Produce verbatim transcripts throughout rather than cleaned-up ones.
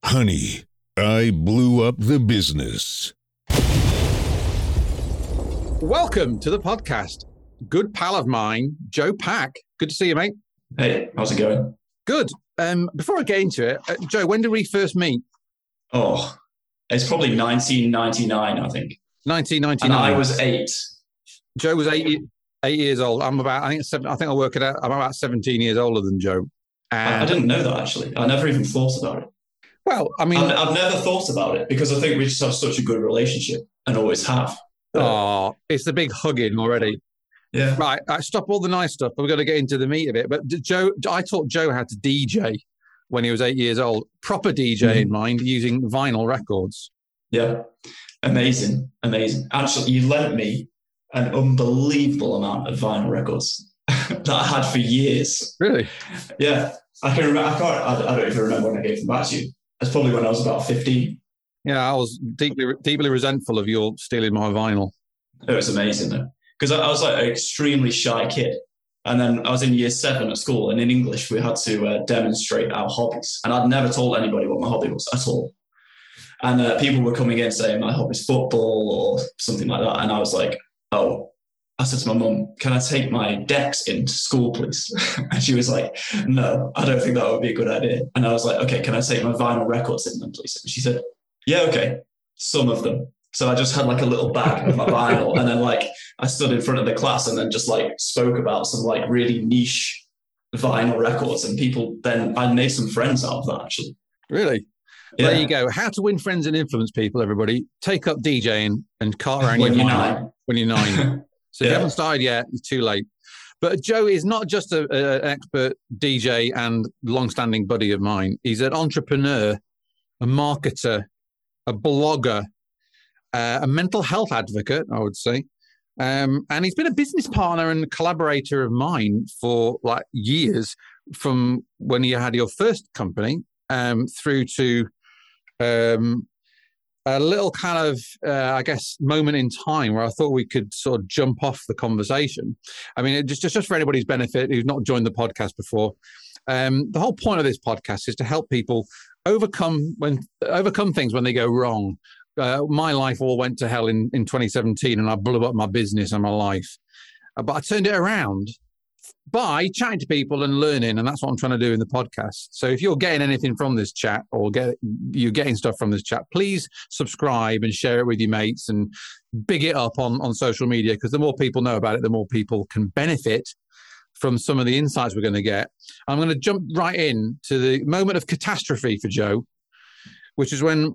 Honey, I blew up the business. Welcome to the podcast. Good pal of mine, Joe Pack. Good to see you, mate. Hey, how's it going? Good. Um, before I get into it, uh, Joe, when did we first meet? Oh, it's probably nineteen ninety-nine, I think. nineteen ninety-nine. And I was eight. Joe was eight, eight years old. I'm about, I think, seven, I think I work it out. I'm about seventeen years older than Joe. And I didn't know that, actually. I never even thought about it. Well, I mean... I've, I've never thought about it because I think we just have such a good relationship and always have. Oh, it's the big hugging already. Yeah. Right, I stop all the nice stuff. We're going to get into the meat of it. But Joe, I taught Joe how to D J when he was eight years old. Proper D J mm-hmm. in mind, using vinyl records. Yeah. Amazing. Amazing. Actually, you lent me an unbelievable amount of vinyl records that I had for years. Really? Yeah. I can remember, I can't, I, I don't even remember when I gave them back to you. That's probably when I was about fifteen. Yeah, I was deeply, deeply resentful of your stealing my vinyl. It was amazing though. Because I, I was like an extremely shy kid. And then I was in year seven at school, and in English, we had to uh, demonstrate our hobbies. And I'd never told anybody what my hobby was at all. And uh, people were coming in saying my hobby's football or something like that. And I was like, oh, I said to my mum, can I take my decks into school, please? And she was like, no, I don't think that would be a good idea. And I was like, okay, can I take my vinyl records in them, please? And she said, yeah, okay, some of them. So I just had like a little bag of my vinyl, and then like I stood in front of the class and then just like spoke about some like really niche vinyl records, and people then I made some friends out of that actually. Really? Yeah. There you go. How to win friends and influence people, everybody. Take up DJing and cart around when your you're mind nine. When you're nine. So yeah. If you haven't started yet, it's too late. But Joe is not just a, a, an expert D J and long-standing buddy of mine. He's an entrepreneur, a marketer, a blogger, uh, a mental health advocate, I would say. Um, and he's been a business partner and collaborator of mine for like years, from when you had your first company um, through to um, a little kind of, uh, I guess, moment in time where I thought we could sort of jump off the conversation. I mean, it just, just for anybody's benefit who's not joined the podcast before, um, the whole point of this podcast is to help people overcome when overcome things when they go wrong. Uh, my life all went to hell in, in twenty seventeen, and I blew up my business and my life. Uh, but I turned it around by chatting to people and learning, and that's what I'm trying to do in the podcast. So if you're getting anything from this chat, or get you're getting stuff from this chat, please subscribe and share it with your mates and big it up on, on social media, because the more people know about it, the more people can benefit from some of the insights we're going to get. I'm going to jump right in to the moment of catastrophe for Joe, which is when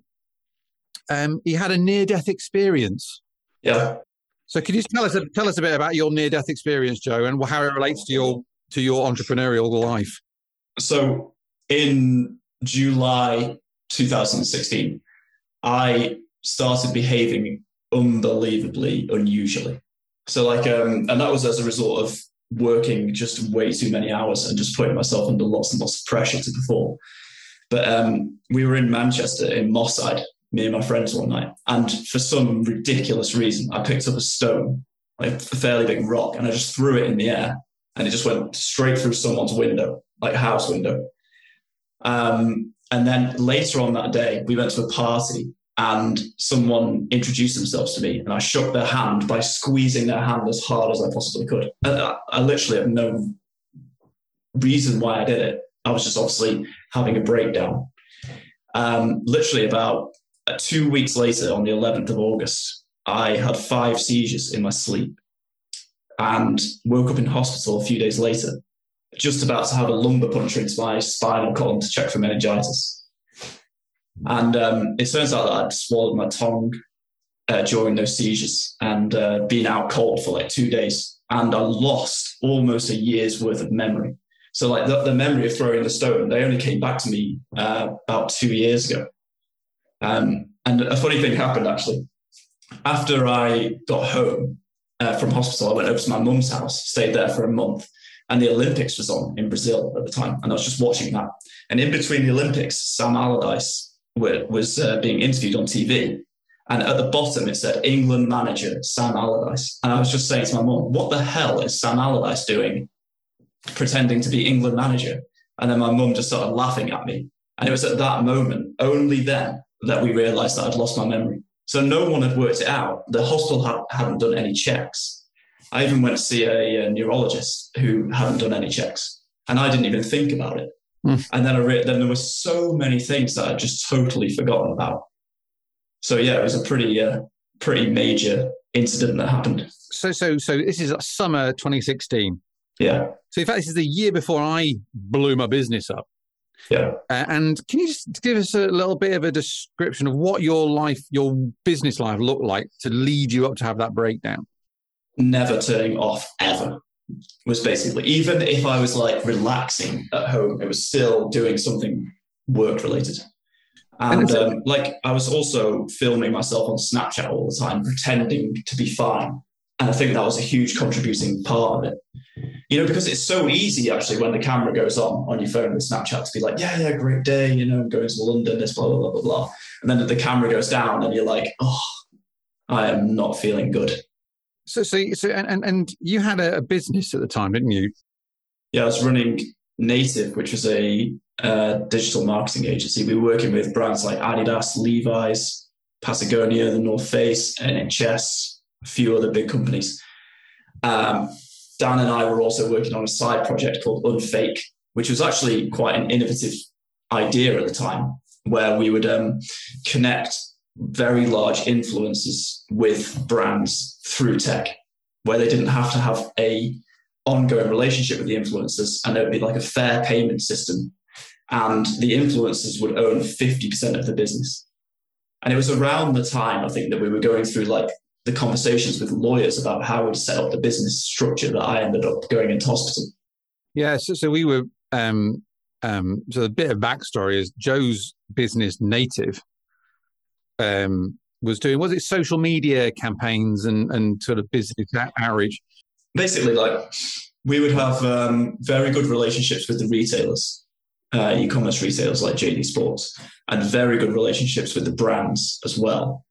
um, he had a near-death experience. Yeah. So could you tell us tell us a bit about your near-death experience, Joe, and how it relates to your to your entrepreneurial life? So in July two thousand sixteen, I started behaving unbelievably unusually. So like, um, and that was as a result of working just way too many hours and just putting myself under lots and lots of pressure to perform. But um, we were in Manchester in Moss Side, me and my friends one night. And for some ridiculous reason, I picked up a stone, like a fairly big rock, and I just threw it in the air, and it just went straight through someone's window, like a house window. Um, and then later on that day, we went to a party, and someone introduced themselves to me, and I shook their hand by squeezing their hand as hard as I possibly could. I, I literally have no reason why I did it. I was just obviously having a breakdown. Um, literally about uh, two weeks later, on the eleventh of August, I had five seizures in my sleep and woke up in hospital a few days later, just about to have a lumbar puncture into my spinal column to check for meningitis. And um, it turns out that I'd swallowed my tongue uh, during those seizures and uh, been out cold for like two days. And I lost almost a year's worth of memory. So like the, the memory of throwing the stone, they only came back to me uh, about two years ago. Um, and a funny thing happened, actually. After I got home uh, from hospital, I went over to my mum's house, stayed there for a month. And the Olympics was on in Brazil at the time. And I was just watching that. And in between the Olympics, Sam Allardyce was uh, being interviewed on T V, and at the bottom it said England manager Sam Allardyce, and I was just saying to my mum, what the hell is Sam Allardyce doing pretending to be England manager? And then my mum just started laughing at me, And it was at that moment, only then, that we realized that I'd lost my memory. So no one had worked it out. The hospital ha- hadn't done any checks. I even went to see a, a neurologist who hadn't done any checks. And I didn't even think about it. Mm. And then, I re- then there were so many things that I'd just totally forgotten about. So yeah, it was a pretty, uh, pretty major incident that happened. So, so, so this is summer twenty sixteen. Yeah. So in fact, this is the year before I blew my business up. Yeah. Uh, and can you just give us a little bit of a description of what your life, your business life looked like to lead you up to have that breakdown? Never turning off ever was basically, even if I was like relaxing at home, it was still doing something work related. And, and um, like I was also filming myself on Snapchat all the time, pretending to be fine. And I think that was a huge contributing part of it. You know, because it's so easy actually when the camera goes on on your phone with Snapchat to be like, yeah, yeah, great day, you know, I'm going to London, this, blah, blah, blah, blah, blah. And then the camera goes down and you're like, oh, I am not feeling good. So, so, so and, and you had a business at the time, didn't you? Yeah, I was running Native, which was a uh, digital marketing agency. We were working with brands like Adidas, Levi's, Patagonia, the North Face, N H S, a few other big companies. Um, Dan and I were also working on a side project called Unfake, which was actually quite an innovative idea at the time, where we would um, connect very large influencers with brands through tech, where they didn't have to have a ongoing relationship with the influencers, and it would be like a fair payment system. And the influencers would own fifty percent of the business. And it was around the time, I think, that we were going through like the conversations with lawyers about how we'd set up the business structure that I ended up going into hospital. Yeah, so, so we were, um, um, so a bit of backstory is Joe's business, Native, um, was doing, was it social media campaigns and, and sort of business outreach? Basically, like we would have um, very good relationships with the retailers, uh, e-commerce retailers like J D Sports, and very good relationships with the brands as well.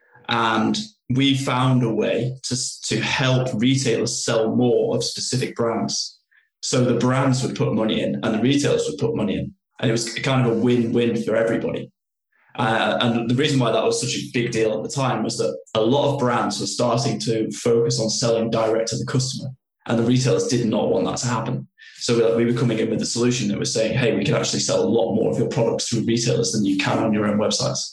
And we found a way to, to help retailers sell more of specific brands. So the brands would put money in and the retailers would put money in. And it was kind of a win-win for everybody. Uh, and the reason why that was such a big deal at the time was that a lot of brands were starting to focus on selling direct to the customer. And the retailers did not want that to happen. So we were coming in with a solution that was saying, hey, we can actually sell a lot more of your products through retailers than you can on your own websites.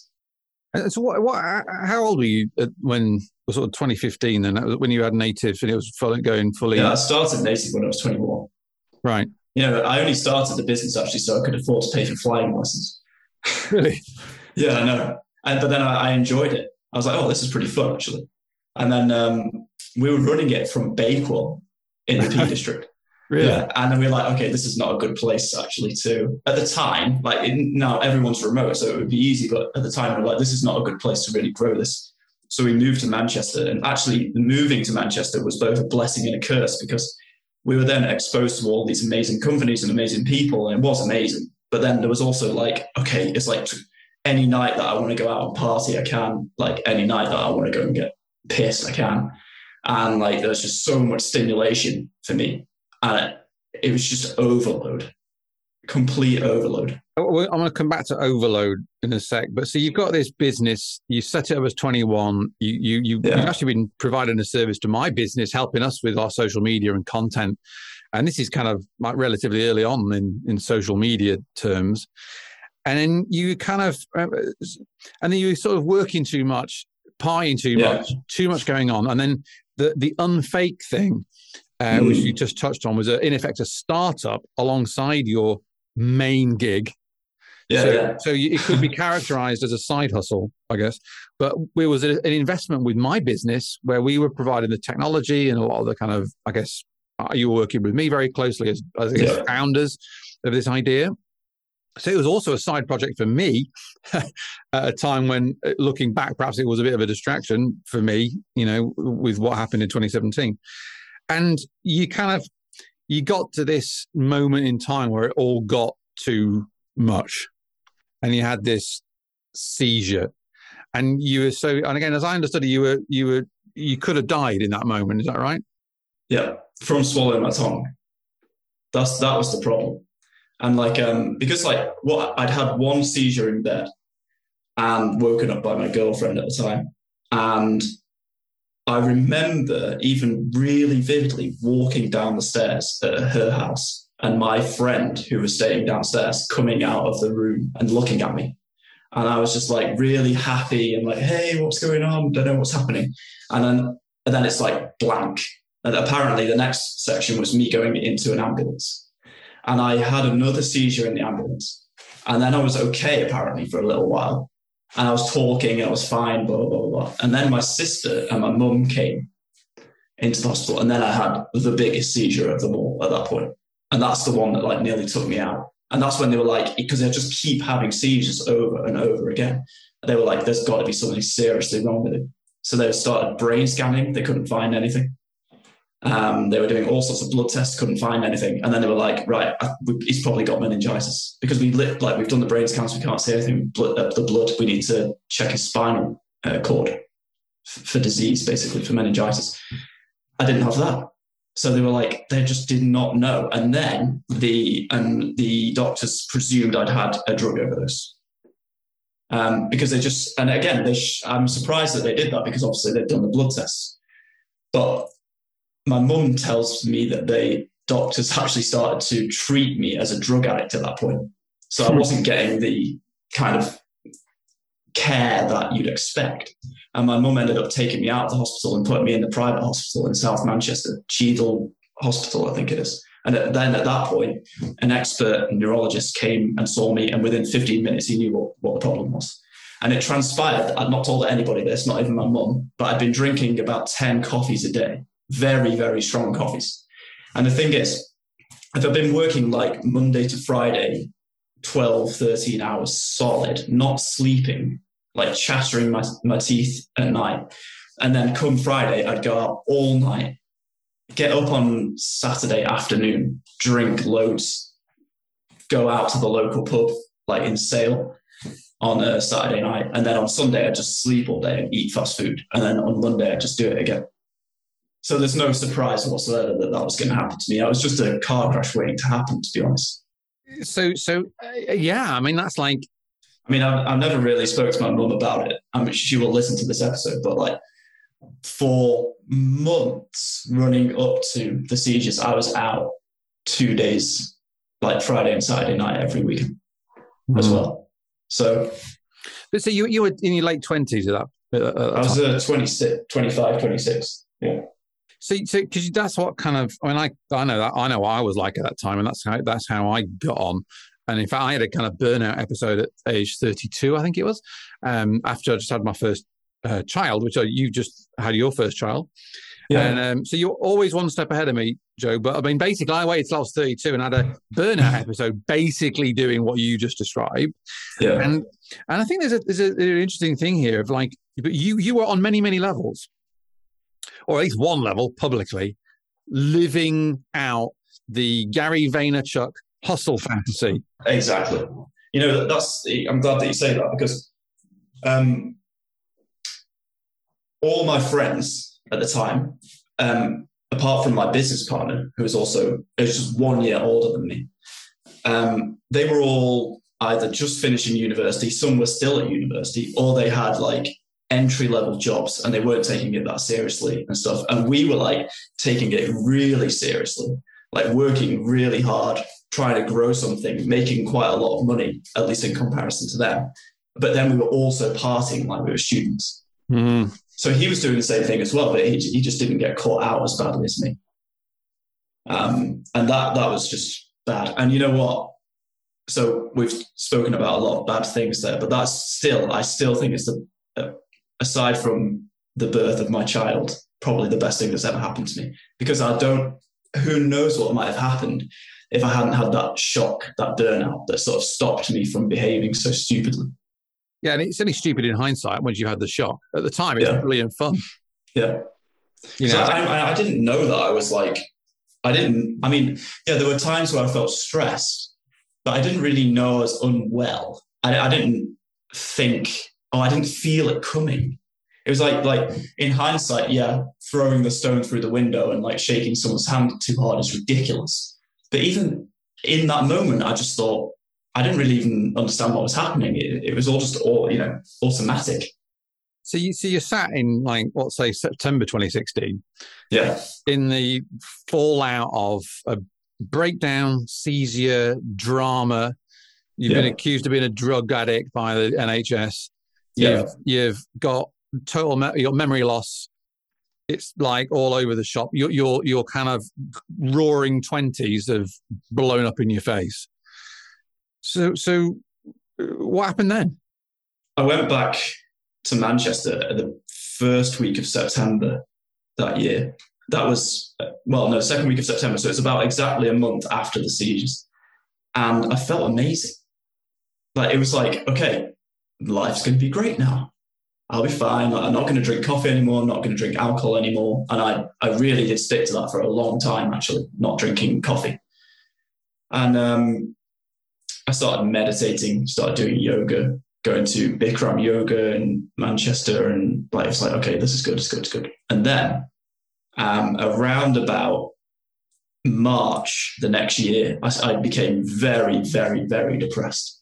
So what, what, how old were you when, sort of twenty fifteen then, when you had Native and it was fully going fully? Yeah, I started Native when I was twenty-one. Right. You know, I only started the business actually so I could afford to pay for flying license. Really? Yeah, I know. And, but then I, I enjoyed it. I was like, oh, this is pretty fun actually. And then um, we were running it from Bakewell in the Peak District. Really? Yeah. And then we were like, okay, this is not a good place actually to, at the time, like it, now everyone's remote, so it would be easy. But at the time, we were like, this is not a good place to really grow this. So we moved to Manchester. And actually moving to Manchester was both a blessing and a curse because we were then exposed to all these amazing companies and amazing people. And it was amazing. But then there was also like, okay, it's like any night that I want to go out and party, I can. Like any night that I want to go and get pissed, I can. And like, there's just so much stimulation for me. And it was just overload, complete overload. I'm going to come back to overload in a sec. But so you've got this business, you set it up as twenty-one, you, you, you, yeah. you've actually been providing a service to my business, helping us with our social media and content. And this is kind of like relatively early on in, in social media terms. And then you kind of, and then you were sort of working too much, partying too yeah. much, too much going on. And then the, the unfake thing, Uh, mm. which you just touched on, was a, in effect a startup alongside your main gig. Yeah, so, yeah. so it could be characterized as a side hustle, I guess. But it was a, an investment with my business where we were providing the technology and a lot of the kind of, I guess, you were working with me very closely as, as yeah. founders of this idea. So it was also a side project for me at a time when, looking back, perhaps it was a bit of a distraction for me, you know, with what happened in twenty seventeen. And you kind of, you got to this moment in time where it all got too much. And you had this seizure. And you were so, and again, as I understood it, you were, you were, you could have died in that moment. Is that right? Yeah. From swallowing my tongue. That's, that was the problem. And like, um, because like what I'd had one seizure in bed and woken up by my girlfriend at the time. And I remember even really vividly walking down the stairs at her house and my friend who was staying downstairs coming out of the room and looking at me. And I was just like really happy and like, hey, what's going on? Don't know what's happening. And then, and then it's like blank. And apparently the next section was me going into an ambulance. And I had another seizure in the ambulance. And then I was okay, apparently, for a little while. And I was talking and I was fine, blah, blah, blah, blah. And then my sister and my mum came into the hospital. And then I had the biggest seizure of them all at that point. And that's the one that like nearly took me out. And that's when they were like, because they just keep having seizures over and over again. They were like, there's got to be something seriously wrong with him. So they started brain scanning. They couldn't find anything. Um, they were doing all sorts of blood tests, couldn't find anything. And then they were like, right, he's probably got meningitis. Because we lit, like we've done the brain scans, we can't see anything. Blood, uh, the blood, we need to check his spinal uh, cord f- for disease, basically, for meningitis. I didn't have that. So they were like, they just did not know. And then the and the doctors presumed I'd had a drug overdose. Um, because they just, and again, they sh- I'm surprised that they did that because obviously they've done the blood tests. But my mum tells me that the doctors actually started to treat me as a drug addict at that point. So I wasn't getting the kind of care that you'd expect. And my mum ended up taking me out of the hospital and putting me in the private hospital in South Manchester, Cheadle Hospital, I think it is. And then at that point, an expert neurologist came and saw me, and within fifteen minutes, he knew what, what the problem was. And it transpired, I'd not told anybody this, not even my mum, but I'd been drinking about ten coffees a day, very, very strong coffees. And the thing is, if I've been working like Monday to Friday, twelve, thirteen hours solid, not sleeping, like chattering my, my teeth at night. And then come Friday, I'd go out all night, get up on Saturday afternoon, drink loads, go out to the local pub, like in Sale on a Saturday night. And then on Sunday, I'd just sleep all day and eat fast food. And then on Monday, I'd just do it again. So there's no surprise whatsoever that that was going to happen to me. I was just a car crash waiting to happen, to be honest. So, so uh, yeah, I mean, that's like, I mean, I've, I've never really spoke to my mum about it. I mean, she will listen to this episode, but like for months running up to the seizures, I was out two days, like Friday and Saturday night every weekend mm. as well. So, but so you you were in your late twenties at that? Uh, I was uh, twenty-six, twenty-five, twenty-six. Yeah. So, so because that's what kind of, I mean, I I know that I know what I was like at that time, and that's how that's how I got on. And in fact, I had a kind of burnout episode at age thirty-two, I think it was, um, after I just had my first uh, child, which I, you just had your first child. Yeah. And um, so you're always one step ahead of me, Joe. But I mean, basically, I waited till I was thirty-two and had a burnout episode, basically doing what you just described. Yeah. And and I think there's a there's a, an interesting thing here of like, but you you were on many many levels, or at least one level publicly, living out the Gary Vaynerchuk hustle fantasy. Exactly. You know, that's, I'm glad that you say that because um, all my friends at the time, um, apart from my business partner, who was also, who was just one year older than me, um, they were all either just finishing university, some were still at university, or they had like entry-level jobs and they weren't taking it that seriously and stuff. And we were like taking it really seriously, like working really hard, trying to grow something, making quite a lot of money, at least in comparison to them. But then we were also partying like we were students. Mm. So he was doing the same thing as well, but he, he just didn't get caught out as badly as me. Um, and that that was just bad. And you know what? So we've spoken about a lot of bad things there, but that's still, I still think it's the, uh, aside from the birth of my child, probably the best thing that's ever happened to me. Because I don't, who knows what might have happened if I hadn't had that shock, that burnout that sort of stopped me from behaving so stupidly. Yeah, and it's only stupid in hindsight once you had the shock. At the time, it's yeah. brilliant fun. Yeah. You know, I, I, I didn't know that I was like, I didn't, I mean, yeah, there were times where I felt stressed, but I didn't really know I was unwell. I, I didn't think, oh, I didn't feel it coming. It was like, like in hindsight, yeah, throwing the stone through the window and like shaking someone's hand too hard is ridiculous. But even in that moment, I just thought, I didn't really even understand what was happening. It, it was all just all, you know, automatic. So you see, so you sat in like, what, say September twenty sixteen. Yeah. In the fallout of a breakdown, seizure, drama. You've yeah. been accused of being a drug addict by the N H S. You've, yeah. you've got total me- your memory loss. It's like all over the shop. Your your your kind of roaring twenties have blown up in your face. So so, what happened then? I went back to Manchester at the first week of September that year. That was, well, no, second week of September. So it's about exactly a month after the seizures. And I felt amazing. Like, it was like, okay, life's going to be great now. I'll be fine. Like, I'm not going to drink coffee anymore. I'm not going to drink alcohol anymore. And I, I really did stick to that for a long time, actually, not drinking coffee. And um, I started meditating, started doing yoga, going to Bikram yoga in Manchester. And like, it's like, okay, this is good, it's good, it's good. And then um, around about March the next year, I, I became very, very, very depressed.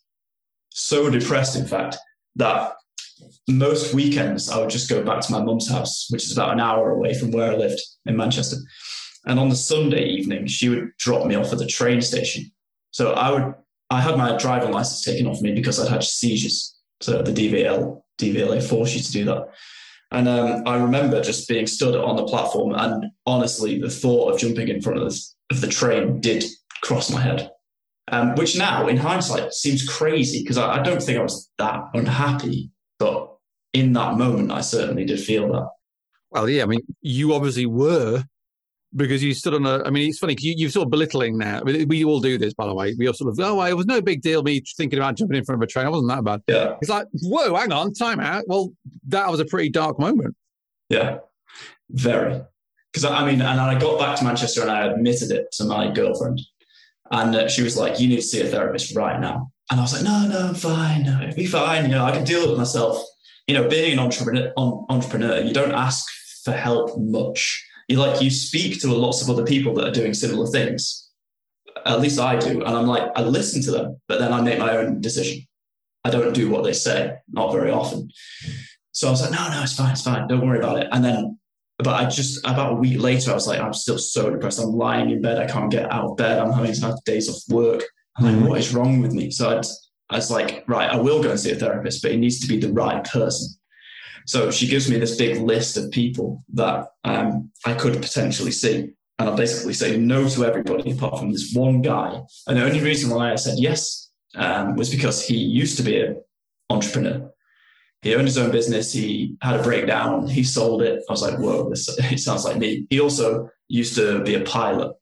So depressed, in fact, that most weekends I would just go back to my mum's house, which is about an hour away from where I lived in Manchester. And on the Sunday evening, she would drop me off at the train station. So I would, I had my driving license taken off me because I'd had seizures. So the D V L, D V L A forced you to do that. And um, I remember just being stood on the platform, and honestly, the thought of jumping in front of the, of the train did cross my head. Um, which now, in hindsight, seems crazy because I, I don't think I was that unhappy. But in that moment, I certainly did feel that. Well, yeah, I mean, you obviously were, because you stood on a, I mean, it's funny, you, you're sort of belittling now. I mean, we all do this, by the way. We all sort of, oh, it was no big deal, me thinking about jumping in front of a train. It wasn't that bad. Yeah. It's like, whoa, hang on, time out. Well, that was a pretty dark moment. Yeah, very. Because, I mean, and I got back to Manchester and I admitted it to my girlfriend. And uh, she was like, you need to see a therapist right now. And I was like, no, no, I'm fine. No, it'll be fine. You know, I can deal with it myself. You know, being an entrepreneur, entrepreneur, you don't ask for help much. You like, you speak to lots of other people that are doing similar things. At least I do. And I'm like, I listen to them, but then I make my own decision. I don't do what they say, not very often. So I was like, no, no, it's fine, it's fine. Don't worry about it. And then, but I just, about a week later, I was like, I'm still so depressed. I'm lying in bed. I can't get out of bed. I'm having to have days off work. I'm like, what is wrong with me? So I'd, I was like, right, I will go and see a therapist, but it needs to be the right person. So she gives me this big list of people that um, I could potentially see. And I'll basically say no to everybody apart from this one guy. And the only reason why I said yes um, was because he used to be an entrepreneur. He owned his own business. He had a breakdown. He sold it. I was like, whoa, this it sounds like me. He also used to be a pilot,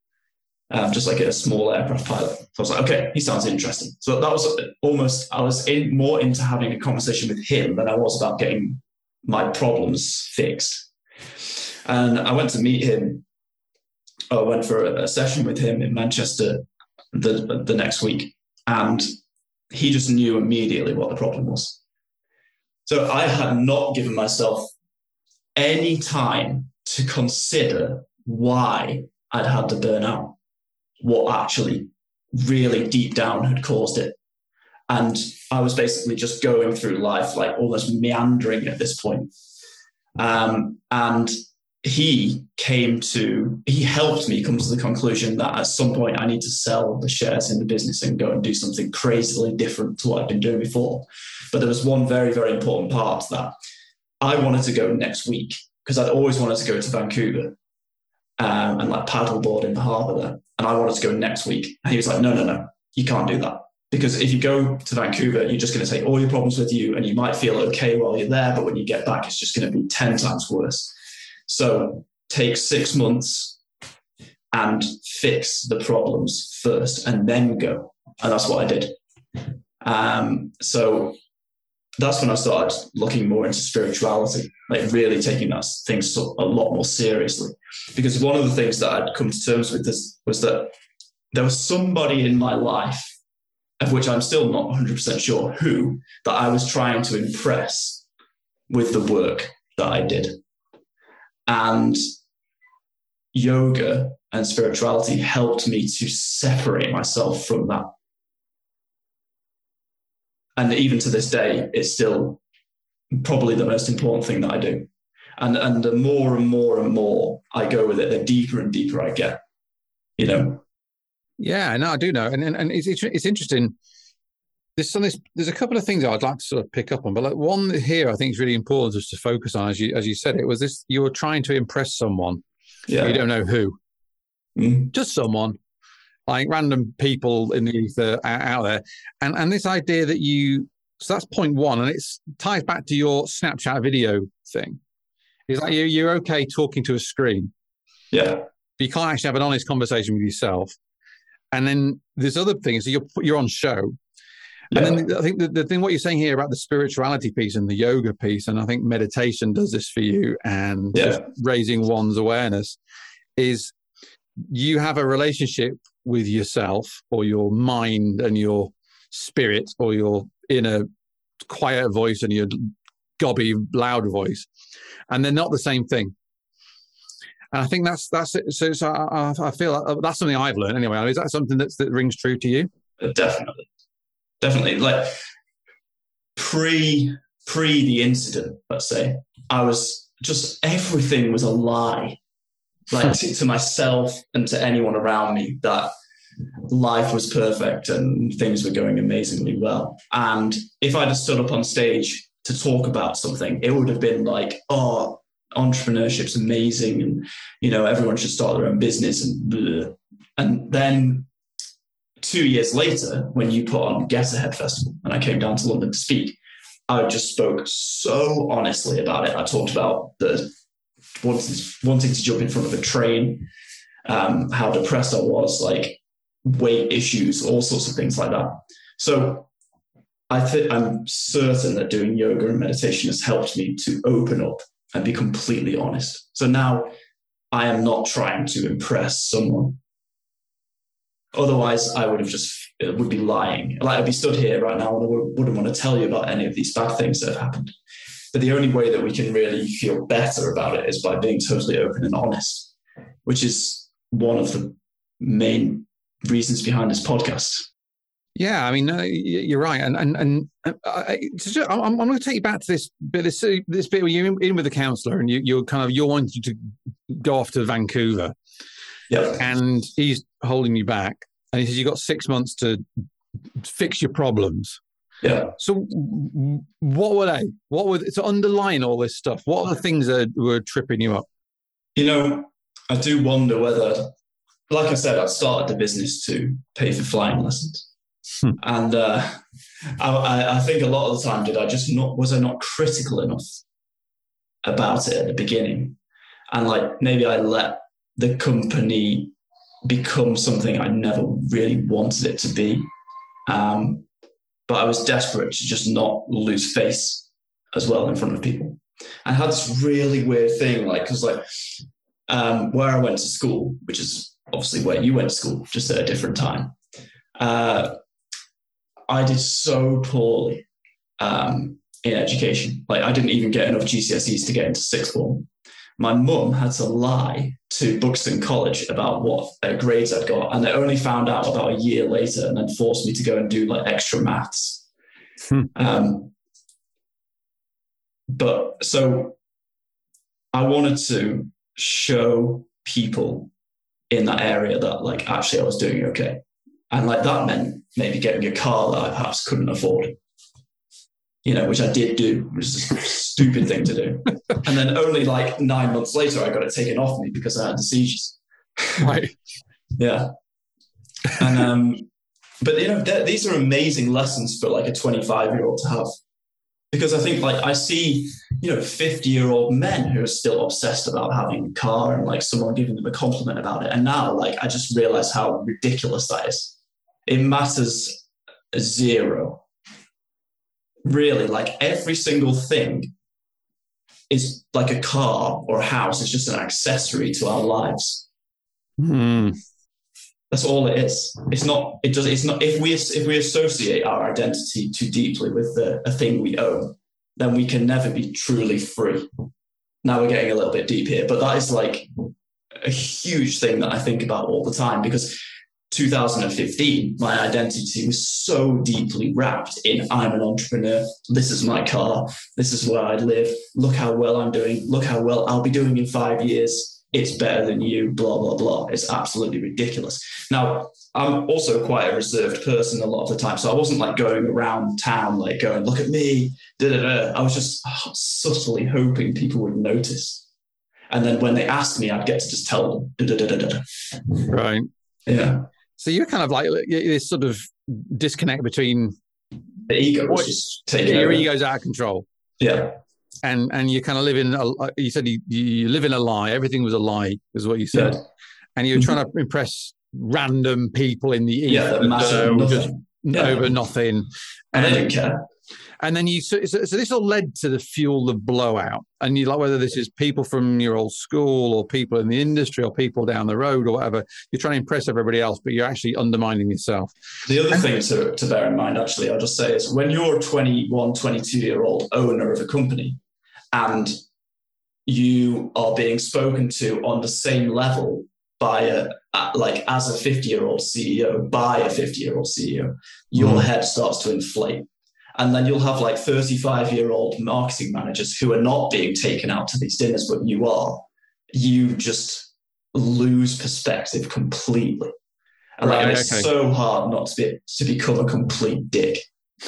um, just like a small aircraft pilot. So I was like, okay, he sounds interesting. So that was almost, I was in, more into having a conversation with him than I was about getting my problems fixed. And I went to meet him. I went for a, a session with him in Manchester the, the next week. And he just knew immediately what the problem was. So I had not given myself any time to consider why I'd had the burnout, what actually really deep down had caused it. And I was basically just going through life, like almost meandering at this point. Um, and he came to, he helped me come to the conclusion that at some point I need to sell the shares in the business and go and do something crazily different to what I've been doing before. But there was one very, very important part that I wanted to go next week because I'd always wanted to go to Vancouver um, and like paddleboard in the harbour there. And I wanted to go next week. And he was like, no, no, no, you can't do that. Because if you go to Vancouver, you're just going to take all your problems with you and you might feel okay while you're there. But when you get back, it's just going to be ten times worse. So take six months and fix the problems first and then go. And that's what I did. Um, so that's when I started looking more into spirituality, like really taking that thing so, a lot more seriously. Because one of the things that I'd come to terms with this was that there was somebody in my life, of which I'm still not one hundred percent sure who, that I was trying to impress with the work that I did. And yoga and spirituality helped me to separate myself from that. And even to this day, it's still probably the most important thing that I do. And, and the more and more and more I go with it, the deeper and deeper I get, you know? Yeah, no, I do know. And, and, and it's, it's interesting. There's, some, there's, there's a couple of things I'd like to sort of pick up on, but like one here I think is really important just to focus on, as you, as you said, it was this, you were trying to impress someone. Yeah. You don't know who. Mm. Just someone, like random people in the ether out there. And, and this idea that you, so that's point one, and it ties back to your Snapchat video thing. It's like you're, you're okay talking to a screen. Yeah. But you can't actually have an honest conversation with yourself. And then there's other things. So you're, you're on show. Yeah. And then I think the, the thing, what you're saying here about the spirituality piece and the yoga piece, and I think meditation does this for you, and yeah. just raising one's awareness, is you have a relationship with yourself or your mind and your spirit or your inner quiet voice and your gobby loud voice, and they're not the same thing. And I think that's that's it. So, so I, I feel like that's something I've learned anyway. Is that something that's, that rings true to you? Definitely, definitely. Like pre pre the incident, let's say, I was just, everything was a lie. Like to, to myself and to anyone around me, that life was perfect and things were going amazingly well. And if I'd have stood up on stage to talk about something, it would have been like, oh, entrepreneurship's amazing, and you know, everyone should start their own business, and blah. And then two years later, when you put on Get Ahead Festival and I came down to London to speak, I just spoke so honestly about it. I talked about the wanting, wanting to jump in front of a train, um, how depressed I was, like weight issues, all sorts of things like that. So I think I'm certain that doing yoga and meditation has helped me to open up and be completely honest. So now I am not trying to impress someone. Otherwise, I would have just, it would be lying. Like I'd be stood here right now and I wouldn't want to tell you about any of these bad things that have happened. But the only way that we can really feel better about it is by being totally open and honest, which is one of the main reasons behind this podcast. Yeah, I mean, uh, you're right, and and and uh, I, I'm, I'm going to take you back to this bit. This, this bit where you're in, in with the counsellor, and you, you're kind of you're wanting to go off to Vancouver, yeah, and he's holding you back, and he says you've got six months to fix your problems. Yeah. So, what were they? What were to underline all this stuff? What are the things that were tripping you up? You know, I do wonder whether, like I said, I started the business to pay for flying lessons. Hmm. And uh, I, I think a lot of the time, did I just not, was I not critical enough about it at the beginning? And like, maybe I let the company become something I never really wanted it to be. Um, but I was desperate to just not lose face as well in front of people. I had this really weird thing, like, because like um, where I went to school, which is obviously where you went to school, just at a different time, uh, I did so poorly um, in education. Like I didn't even get enough G C S Es to get into sixth form. My mum had to lie to Buxton College about what uh, grades I'd got, and they only found out about a year later, and then forced me to go and do like extra maths. Hmm. Um, but so I wanted to show people in that area that like actually I was doing okay. And like that meant maybe getting a car that I perhaps couldn't afford, you know, which I did do, which is a stupid thing to do. And then only like nine months later, I got it taken off me because I had the seizures. Right. Yeah. And, um, but you know, these are amazing lessons for like a twenty-five year old to have, because I think like I see, you know, fifty year old men who are still obsessed about having a car and like someone giving them a compliment about it. And now like, I just realize how ridiculous that is. It matters zero. Really, like every single thing is like a car or a house. It's just an accessory to our lives. Hmm. That's all it is. It's not, it does, it's not, if we, if we associate our identity too deeply with the, a thing we own, then we can never be truly free. Now we're getting a little bit deep here, but that is like a huge thing that I think about all the time, because two thousand fifteen, my identity was so deeply wrapped in I'm an entrepreneur. This is my car. This is where I live. Look how well I'm doing. Look how well I'll be doing in five years. It's better than you, blah, blah, blah. It's absolutely ridiculous. Now, I'm also quite a reserved person a lot of the time. So I wasn't like going around town, like going, look at me, da, da, da. I was just subtly hoping people would notice. And then when they asked me, I'd get to just tell them, da, da, da, da, da. Right. Yeah. So you're kind of like this sort of disconnect between the ego, was just taking your over. ego's out of control. Yeah. And and you kind of live in, a, you said you, you live in a lie. Everything was a lie, is what you said. Yeah. And you're mm-hmm. trying to impress random people in the ether. Yeah, that matter nothing. Just yeah. over nothing. And, and they didn't care. And then you, so, so this all led to the fuel of blowout. And you like, whether this is people from your old school or people in the industry or people down the road or whatever, you're trying to impress everybody else, but you're actually undermining yourself. The other and, thing to, to bear in mind, actually, I'll just say is when you're a twenty-one, twenty-two year old owner of a company and you are being spoken to on the same level by a, like as a fifty year old C E O, by a fifty year old C E O, your mm. head starts to inflate. And then you'll have like thirty-five year old marketing managers who are not being taken out to these dinners, but you are. You just lose perspective completely. And right, like, it's okay. so hard not to be to become a complete dick.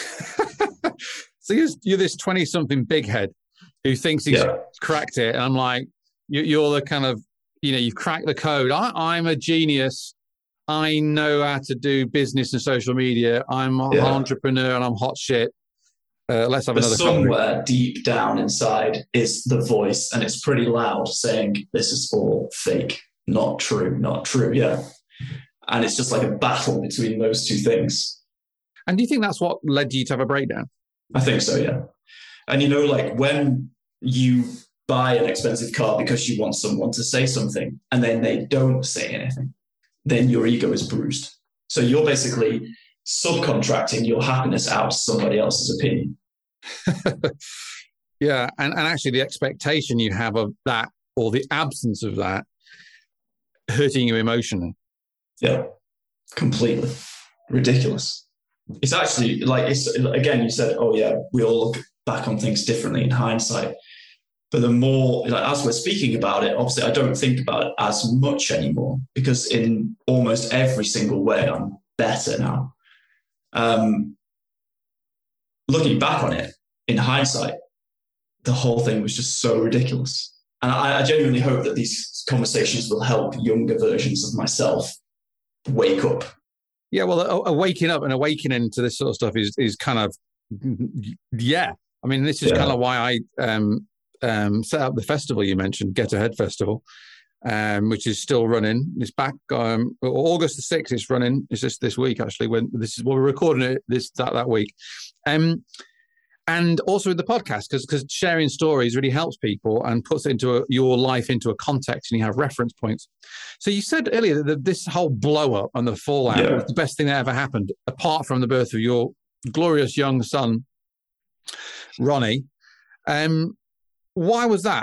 So you're, you're this twenty something big head who thinks he's yeah. cracked it. And I'm like, you, you're the kind of, you know, you've cracked the code. I, I'm a genius. I know how to do business and social media. I'm an yeah. entrepreneur and I'm hot shit. Uh, let's have but another somewhere company. Deep down inside is the voice, and it's pretty loud saying, this is all fake, not true, not true. Yeah. And it's just like a battle between those two things. And do you think that's what led you to have a breakdown? I think so, yeah. And you know, like when you buy an expensive car because you want someone to say something and then they don't say anything, then your ego is bruised. So you're basically subcontracting your happiness out to somebody else's opinion. Yeah. And, and actually the expectation you have of that or the absence of that hurting you emotionally. Yeah, completely. Ridiculous. It's actually like, it's again, you said, oh yeah, we all look back on things differently in hindsight. But the more, like, as we're speaking about it, obviously I don't think about it as much anymore because in almost every single way, I'm better now. Um, looking back on it, in hindsight, the whole thing was just so ridiculous. And I, I genuinely hope that these conversations will help younger versions of myself wake up. Yeah, well, a, a waking up and awakening to this sort of stuff is is kind of, yeah. I mean, this is yeah. kind of why I um, um, set up the festival you mentioned, Get Ahead Festival, um, which is still running. It's back um, August the sixth. It's running. It's just this week actually. When this is well, we're recording it this that that week, um, and also with the podcast because because sharing stories really helps people and puts it into a, your life into a context, and you have reference points. So you said earlier that this whole blow up and the fallout yeah. was the best thing that ever happened, apart from the birth of your glorious young son, Ronnie. Um, why was that?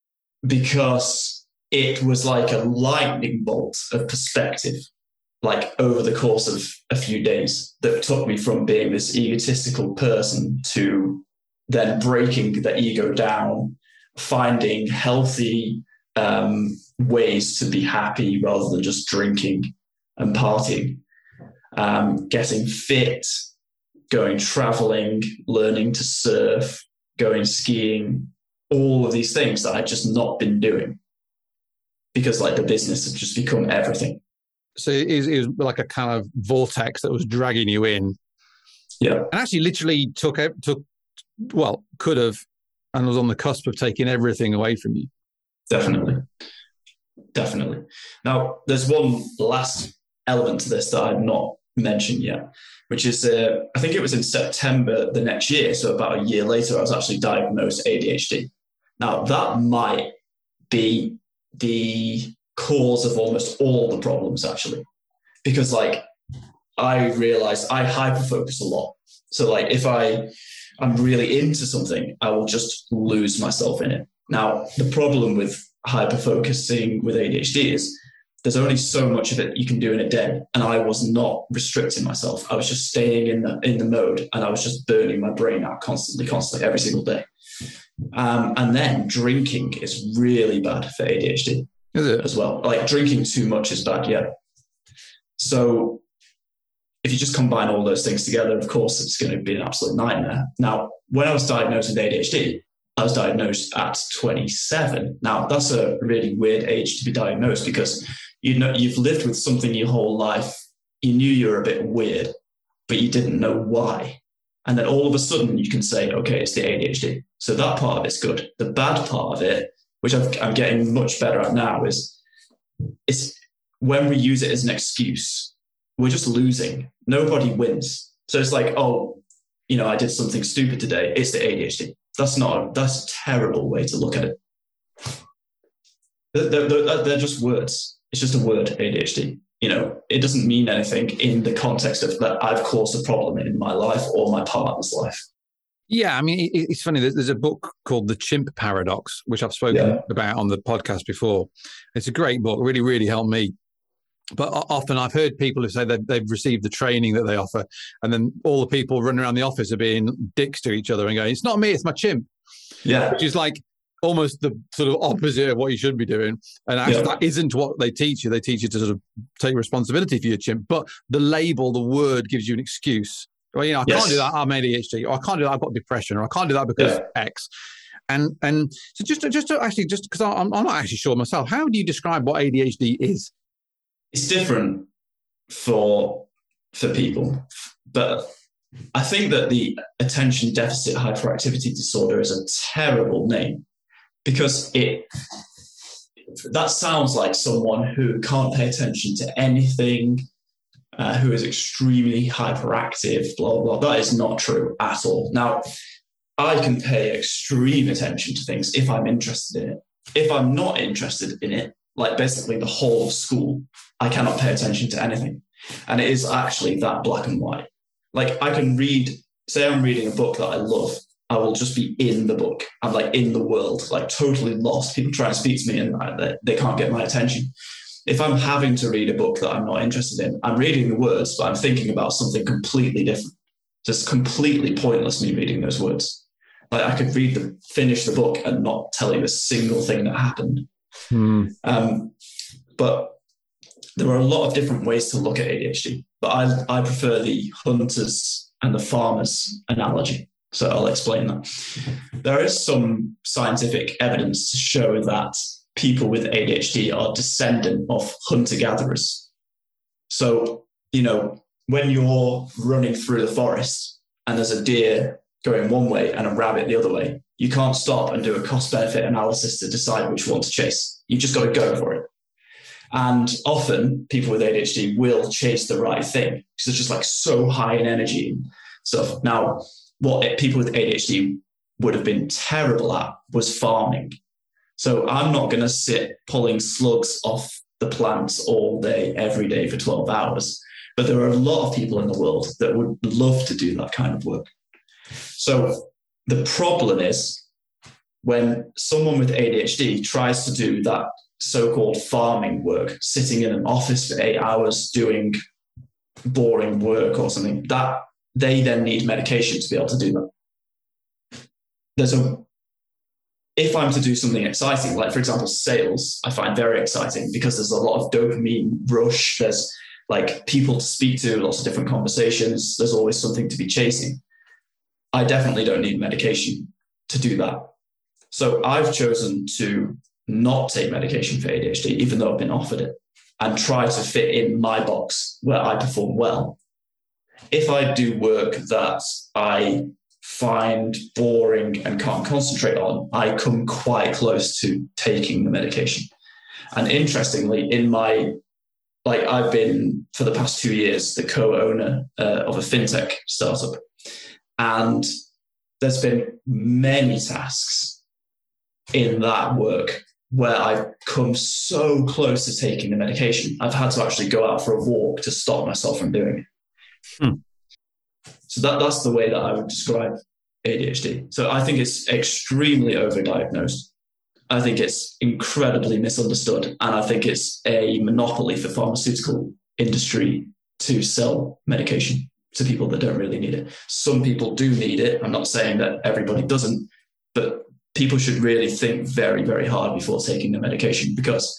Because it was like a lightning bolt of perspective, like over the course of a few days that took me from being this egotistical person to then breaking the ego down, finding healthy um, ways to be happy rather than just drinking and partying, um, getting fit, going traveling, learning to surf, going skiing, all of these things that I'd just not been doing because like the business had just become everything. So it is, it was like a kind of vortex that was dragging you in. Yeah. And actually literally took, took well, could have, and was on the cusp of taking everything away from you. Definitely. Definitely. Now, there's one last element to this that I've not mentioned yet, which is, uh, I think it was in September the next year, so about a year later, I was actually diagnosed A D H D. Now, that might be the cause of almost all the problems, actually, because, like, I realized I hyperfocus a lot. So, like, if I, I'm really into something, I will just lose myself in it. Now, the problem with hyper focusing with A D H D is there's only so much of it you can do in a day. And I was not restricting myself. I was just staying in the in the mode, and I was just burning my brain out constantly, constantly, every single day. Um, and then drinking is really bad for A D H D is it? As well. Like drinking too much is bad, yeah. So if you just combine all those things together, of course, it's going to be an absolute nightmare. Now, when I was diagnosed with A D H D, I was diagnosed at twenty-seven. Now, that's a really weird age to be diagnosed because you know you've lived with something your whole life. You knew you were a bit weird, but you didn't know why. And then all of a sudden you can say, okay, it's the A D H D. So that part of it's good. The bad part of it, which I'm, I'm getting much better at now, is it's when we use it as an excuse, we're just losing. Nobody wins. So it's like, oh, you know, I did something stupid today. It's the A D H D. That's not, that's a terrible way to look at it. They're, they're, they're just words. It's just a word, A D H D. You know, it doesn't mean anything in the context of that I've caused a problem in my life or my partner's life. Yeah, I mean, it's funny. There's a book called The Chimp Paradox, which I've spoken yeah. about on the podcast before. It's a great book, really, really helped me. But often I've heard people who say they've, they've received the training that they offer, and then all the people running around the office are being dicks to each other and going, it's not me, it's my chimp. Yeah. Which is like almost the sort of opposite of what you should be doing. And actually, yeah. that isn't what they teach you. They teach you to sort of take responsibility for your chimp. But the label, the word gives you an excuse. Well, you know, I yes. can't do that, I'm A D H D, or I can't do that, I've got depression, or I can't do that because yeah. X. And and so just to, just to actually, just because I'm, I'm not actually sure myself, how do you describe what A D H D is? It's different for for people, but I think that the attention deficit hyperactivity disorder is a terrible name because it that sounds like someone who can't pay attention to anything, uh, who is extremely hyperactive, blah, blah. That is not true at all. Now, I can pay extreme attention to things if I'm interested in it. If I'm not interested in it, like basically the whole of school, I cannot pay attention to anything. And it is actually that black and white. Like I can read, say I'm reading a book that I love, I will just be in the book. I'm like in the world, like totally lost. People try and speak to me and I, they can't get my attention. If I'm having to read a book that I'm not interested in, I'm reading the words, but I'm thinking about something completely different. Just completely pointless me reading those words. Like I could read the, finish the book and not tell you a single thing that happened. Hmm. Um, but there are a lot of different ways to look at A D H D, but I, I prefer the hunters and the farmers analogy. So I'll explain that. There is some scientific evidence to show that people with A D H D are descendant of hunter-gatherers. So, you know, when you're running through the forest and there's a deer going one way and a rabbit the other way, you can't stop and do a cost-benefit analysis to decide which one to chase. You just got to go for it. And often people with A D H D will chase the right thing because it's just like so high in energy and stuff. Now, what people with A D H D would have been terrible at was farming. So I'm not going to sit pulling slugs off the plants all day, every day for twelve hours. But there are a lot of people in the world that would love to do that kind of work. So the problem is when someone with A D H D tries to do that so-called farming work, sitting in an office for eight hours doing boring work or something, that they then need medication to be able to do that. There's a, if I'm to do something exciting, like for example, sales, I find very exciting because there's a lot of dopamine rush. There's like people to speak to, lots of different conversations. There's always something to be chasing. I definitely don't need medication to do that. So I've chosen to not take medication for A D H D, even though I've been offered it, and try to fit in my box where I perform well. If I do work that I find boring and can't concentrate on, I come quite close to taking the medication. And interestingly, in my, like I've been for the past two years, the co-owner uh, of a fintech startup. And there's been many tasks in that work where I've come so close to taking the medication. I've had to actually go out for a walk to stop myself from doing it. Hmm. So that, that's the way that I would describe A D H D. So I think it's extremely overdiagnosed. I think it's incredibly misunderstood. And I think it's a monopoly for pharmaceutical industry to sell medication to people that don't really need it. Some people do need it. I'm not saying that everybody doesn't, but people should really think very, very hard before taking the medication, because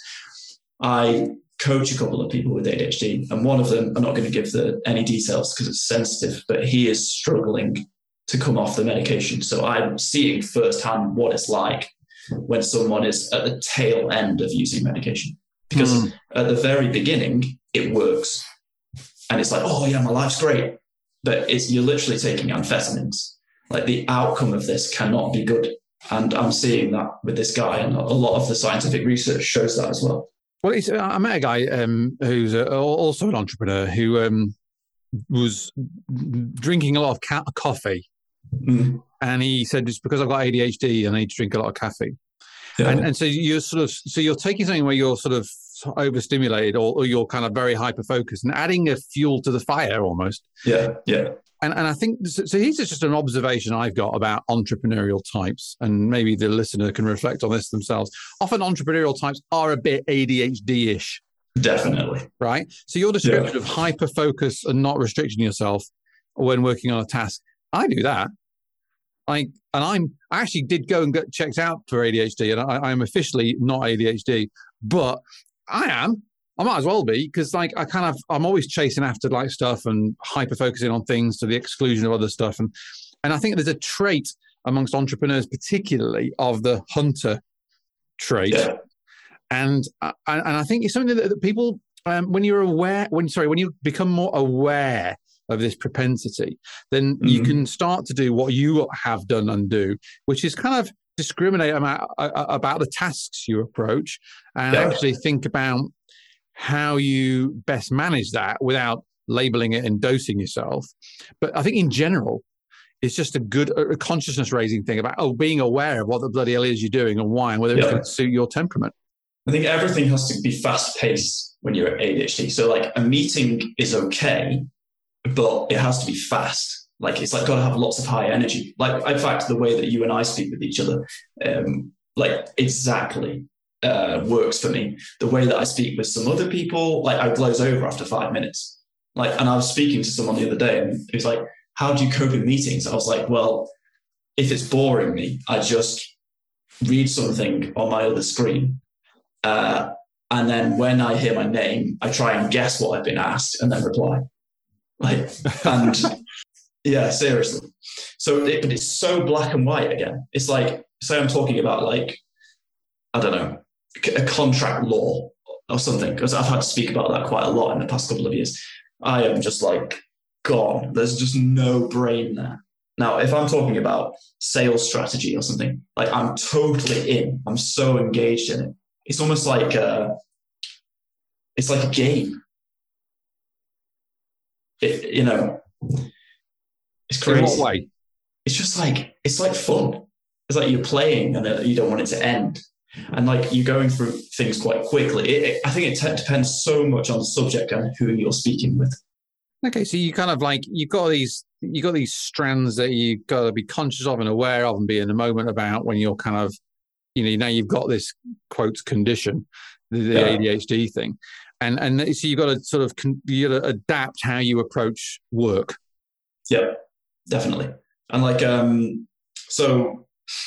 I coach a couple of people with A D H D, and one of them, I'm not going to give the, any details because it's sensitive, but he is struggling to come off the medication. So I'm seeing firsthand what it's like when someone is at the tail end of using medication, because mm. at the very beginning, it works. And it's like, oh yeah, my life's great. But it's, you're literally taking amphetamines. Like, the outcome of this cannot be good. And I'm seeing that with this guy, and a lot of the scientific research shows that as well. Well, it's, I met a guy um, who's a, also an entrepreneur who um, was drinking a lot of ca- coffee. Mm. And he said, it's because I've got A D H D and I need to drink a lot of caffeine. Yeah. And, and so you're sort of, so you're taking something where you're sort of overstimulated, or, or you're kind of very hyper focused, and adding a fuel to the fire almost. Yeah, yeah. And and I think so. so here's just an observation I've got about entrepreneurial types, and maybe the listener can reflect on this themselves. Often entrepreneurial types are a bit A D H D-ish. Definitely. Right. So your description yeah. of hyper focus and not restricting yourself when working on a task, I do that. I and I'm I actually did go and get checked out for A D H D, and I, I'm officially not A D H D, but I am. I might as well be, because like I kind of I'm always chasing after like stuff and hyper focusing on things to the exclusion of other stuff, and and I think there's a trait amongst entrepreneurs, particularly of the hunter trait, yeah. and and I think it's something that, that people um, when you're aware when sorry when you become more aware of this propensity, then mm-hmm. you can start to do what you have done and do, which is kind of discriminate about, about the tasks you approach, and yeah. actually think about how you best manage that without labeling it and dosing yourself. But I think in general, it's just a good a consciousness raising thing about, oh, being aware of what the bloody hell is you're doing and why, and whether yeah. it's going to suit your temperament. I think everything has to be fast paced when you're at A D H D. So like a meeting is okay, but it has to be fast. Like it's like got to have lots of high energy. Like in fact, the way that you and I speak with each other, um, like exactly uh, works for me. The way that I speak with some other people, like I glaze over after five minutes. Like, and I was speaking to someone the other day, and he was like, "How do you cope in meetings?" I was like, "Well, if it's boring me, I just read something on my other screen, uh, and then when I hear my name, I try and guess what I've been asked and then reply." Like, and yeah, seriously. So, it, but it's so black and white again. It's like, say I'm talking about like, I don't know, a contract law or something, because I've had to speak about that quite a lot in the past couple of years. I am just like gone. There's just no brain there. Now, if I'm talking about sales strategy or something, like I'm totally in. I'm so engaged in it. It's almost like a, it's like a game. It, you know, it's crazy. In what way? It's just like, it's like fun. It's like you're playing and you don't want it to end. And like you're going through things quite quickly. It, it, I think it t- depends so much on the subject and who you're speaking with. Okay, so you kind of like, you've got these, you got these strands that you got to be conscious of and aware of and be in the moment about when you're kind of, you know, now you've got this quotes condition, the, the yeah. A D H D thing. And and so you've got to sort of you got to adapt how you approach work. Yeah, definitely. And like, um, so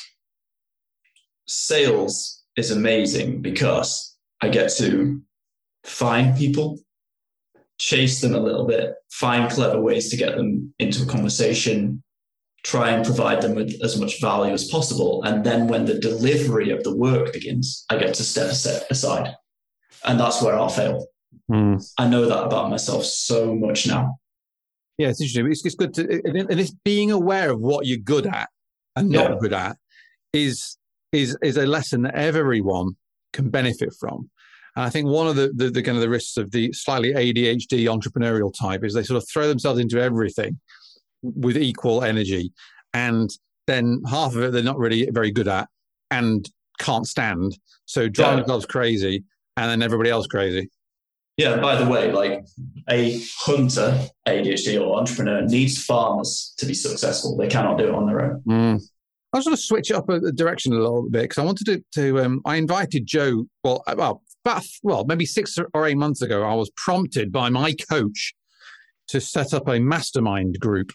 sales is amazing because I get to find people, chase them a little bit, find clever ways to get them into a conversation, try and provide them with as much value as possible. And then when the delivery of the work begins, I get to step aside. And that's where I'll fail. Mm. I know that about myself so much now. Yeah, it's interesting. It's, it's good to, and it's being aware of what you're good at and not yeah. good at is is is a lesson that everyone can benefit from. And I think one of the, the, the kind of the risks of the slightly A D H D entrepreneurial type is they sort of throw themselves into everything with equal energy, and then half of it they're not really very good at and can't stand. So drive yeah. themselves crazy, and then everybody else crazy. Yeah, by the way, like a hunter, A D H D or entrepreneur needs farmers to be successful. They cannot do it on their own. Mm. I was going to switch it up a, a direction a little bit because I wanted to. to um, I invited Joe. Well, well, about, well, maybe six or eight months ago, I was prompted by my coach to set up a mastermind group,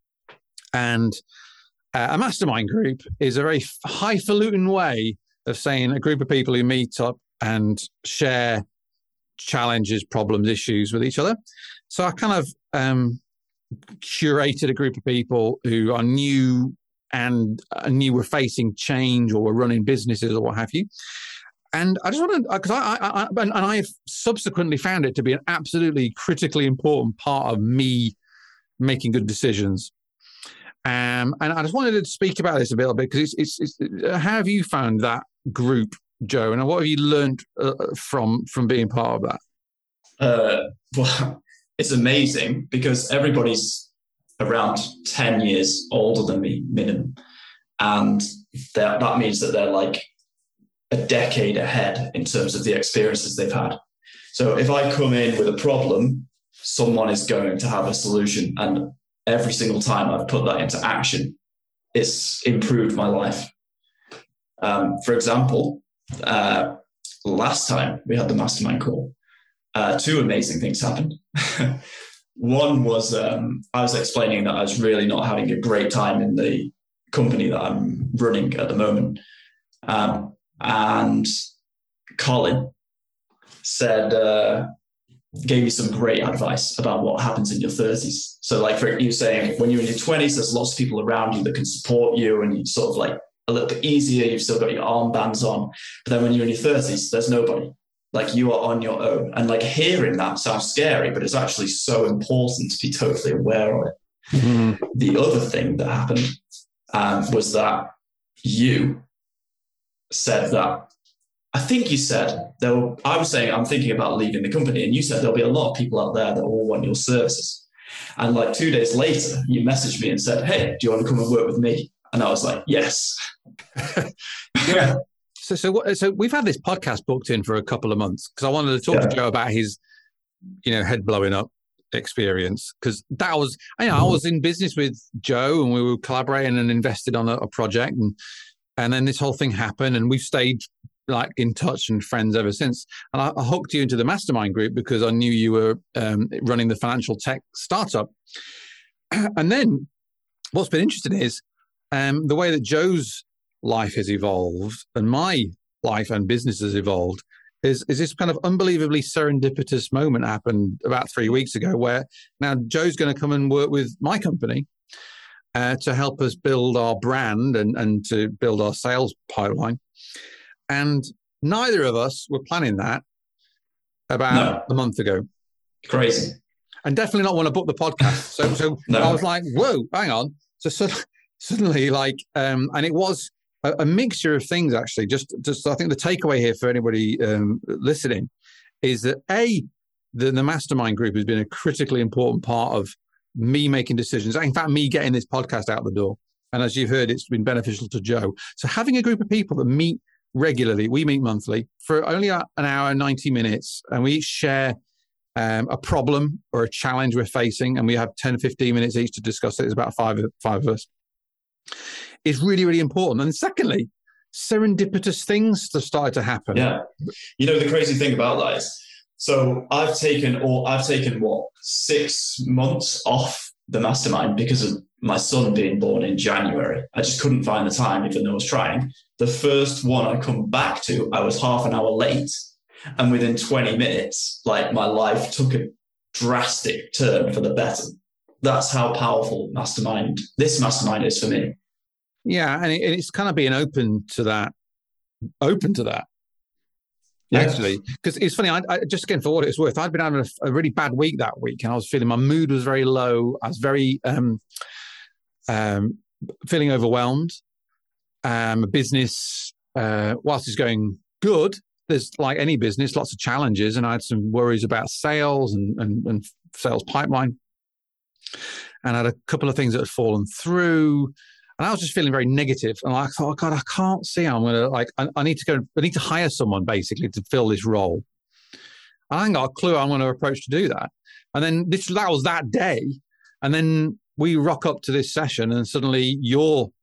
and uh, a mastermind group is a very highfalutin way of saying a group of people who meet up and share challenges, problems, issues with each other. So I kind of um, curated a group of people who are new and uh, knew were facing change or were running businesses or what have you. And I just want to, because I, I, I, and I've subsequently found it to be an absolutely critically important part of me making good decisions. Um, and I just wanted to speak about this a bit because it's, it's, it's, how have you found that group, Joe? And what have you learned uh, from from being part of that? Uh, well, it's amazing because everybody's around ten years older than me, minimum. And that, that means that they're like a decade ahead in terms of the experiences they've had. So if I come in with a problem, someone is going to have a solution. And every single time I've put that into action, it's improved my life. Um, for example, uh, last time we had the mastermind call, uh, two amazing things happened. One was um, I was explaining that I was really not having a great time in the company that I'm running at the moment. Um, and Colin said, uh, gave me some great advice about what happens in your thirties. So like for you saying, when you're in your twenties, there's lots of people around you that can support you and you sort of like a little bit easier. You've still got your armbands on. But then when you're in your thirties, there's nobody. Like you are on your own. And like hearing that sounds scary, but it's actually so important to be totally aware of it. Mm-hmm. The other thing that happened um, was that you said that, I think you said, there were, I was saying, I'm thinking about leaving the company. And you said there'll be a lot of people out there that all want your services. And like two days later, you messaged me and said, hey, do you want to come and work with me? And I was like, yes. Yeah. So, so, so we've had this podcast booked in for a couple of months because I wanted to talk yeah. to Joe about his, you know, head blowing up experience. Because that was, you know, I was in business with Joe and we were collaborating and invested on a, a project, and and then this whole thing happened, and we've stayed like in touch and friends ever since. And I, I hooked you into the mastermind group because I knew you were um, running the financial tech startup. And then what's been interesting is um, the way that Joe's life has evolved and my life and business has evolved is, is this kind of unbelievably serendipitous moment happened about three weeks ago where now Joe's going to come and work with my company uh, to help us build our brand and, and to build our sales pipeline. And neither of us were planning that about no. a month ago. Crazy. And definitely not want to book the podcast. So, so no. I was like, whoa, hang on. So suddenly, suddenly like, um, and it was a, a mixture of things, actually. Just, just I think the takeaway here for anybody um, listening is that A, the, the mastermind group has been a critically important part of me making decisions. In fact, me getting this podcast out the door. And as you've heard, it's been beneficial to Joe. So having a group of people that meet regularly, we meet monthly for only an hour, ninety minutes, and we each share um, a problem or a challenge we're facing, and we have ten, fifteen minutes each to discuss it. It's about five, five of us. It's really, really important. And secondly, serendipitous things have started to happen. Yeah. You know, the crazy thing about that is, so I've taken, or I've taken what, six months off the mastermind because of my son being born in January. I just couldn't find the time, even though I was trying. The first one I come back to, I was half an hour late. And within twenty minutes, like my life took a drastic turn for the better. That's how powerful mastermind, this mastermind is for me. Yeah. And it, it's kind of being open to that, open to that. Yeah. Actually, because it's funny, I, I, just again, for what it's worth, I'd been having a, a really bad week that week, and I was feeling my mood was very low. I was very um, um, feeling overwhelmed. Um, business, uh, whilst it's going good, there's like any business, lots of challenges, and I had some worries about sales and, and, and sales pipeline, and I had a couple of things that had fallen through. And I was just feeling very negative. And I thought, oh God, I can't see how I'm going to, like, I, I need to go, I need to hire someone basically to fill this role. And I ain't got a clue how I'm going to approach to do that. And then this, that was that day. And then we rock up to this session and suddenly you're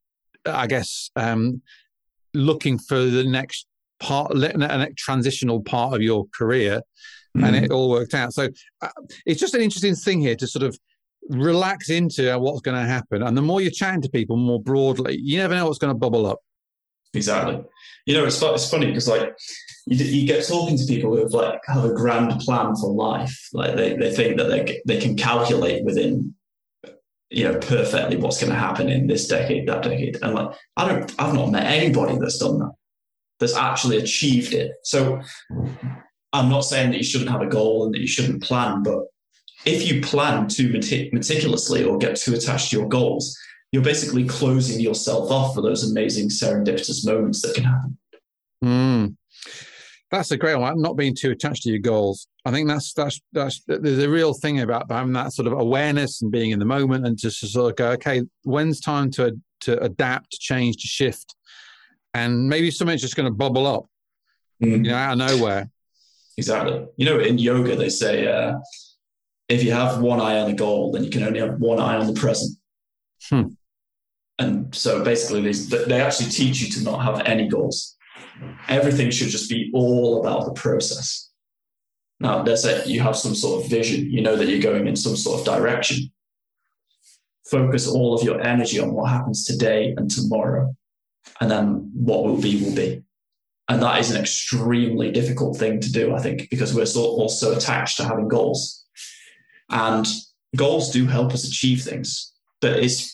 I guess, um, looking for the next part, a next transitional part of your career, mm. and it all worked out. So uh, it's just an interesting thing here to sort of relax into what's going to happen. And the more you're chatting to people more broadly, you never know what's going to bubble up. Exactly. You know, it's it's funny because like you, you get talking to people who have like have a grand plan for life. Like they, they think that they they can calculate within, you know, perfectly what's going to happen in this decade, that decade. And like, I don't, I've not met anybody that's done that, that's actually achieved it. So I'm not saying that you shouldn't have a goal and that you shouldn't plan, but if you plan too metic- meticulously or get too attached to your goals, you're basically closing yourself off for those amazing serendipitous moments that can happen. Mm. That's a great one. Not being too attached to your goals. I think that's that's that's there's a real thing about having that sort of awareness and being in the moment, and just to sort of go, okay, when's time to to adapt, to change, to shift, and maybe something's just going to bubble up, mm. you know, out of nowhere. Exactly. You know, in yoga they say uh, if you have one eye on the goal, then you can only have one eye on the present. Hmm. And so basically, they, they actually teach you to not have any goals. Everything should just be all about the process. Now, let's say you have some sort of vision, you know that you're going in some sort of direction. Focus all of your energy on what happens today and tomorrow, and then what will be, will be. And that is an extremely difficult thing to do, I think, because we're so, all so attached to having goals. And goals do help us achieve things, but it's